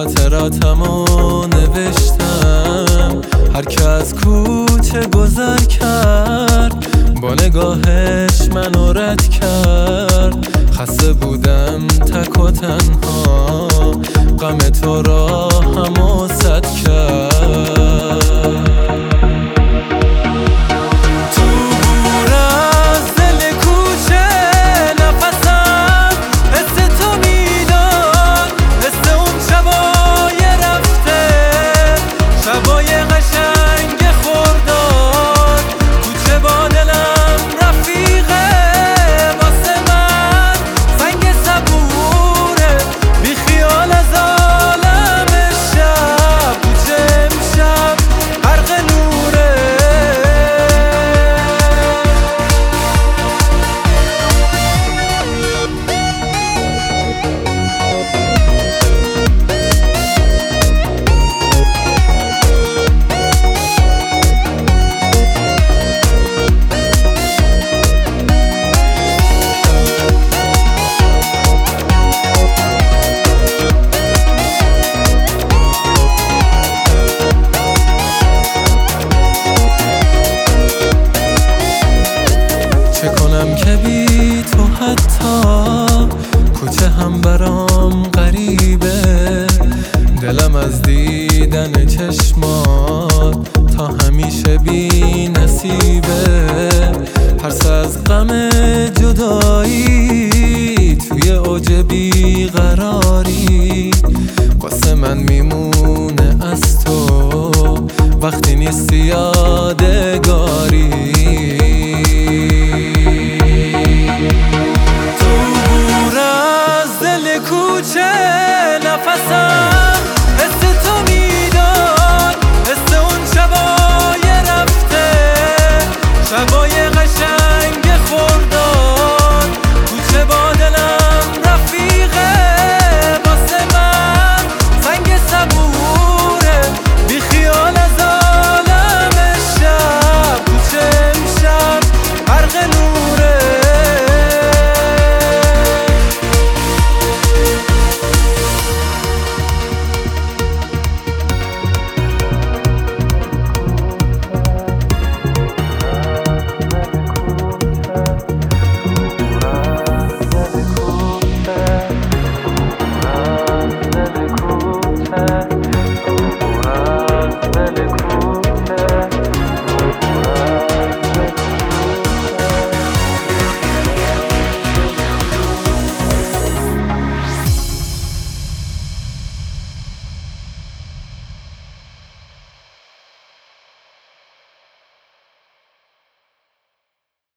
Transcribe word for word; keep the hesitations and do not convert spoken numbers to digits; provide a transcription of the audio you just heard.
خاطراتمو نوشتم، هر که از کوچه گذر کرد با نگاهش منو رد کرد. خسته بودم تک و تنها، غم تو را همو صد کرد. چه کنم که بی تو حتی کوچه هم برام غریبه، دلم از دیدن چشمات تا همیشه بی نصیبه. ترس از غم جدایی توی اوج بی قراری واسه من میمونه